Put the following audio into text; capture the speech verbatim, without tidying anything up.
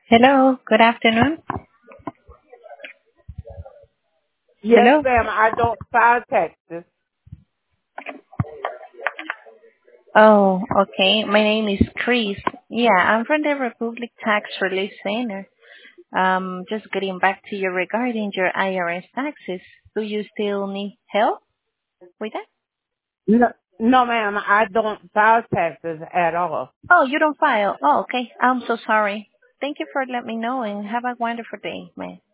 Hello, good afternoon. Yes, Hello. ma'am. I don't file taxes. Oh, okay. My name is Chris. Yeah, I'm from the Republic Tax Relief Center. Um, just getting back to you regarding your I R S taxes. Do you still need help with that? No, no, ma'am. I don't file taxes at all. Oh, you don't file. Oh, okay. I'm so sorry. Thank you for letting me know and have a wonderful day, man.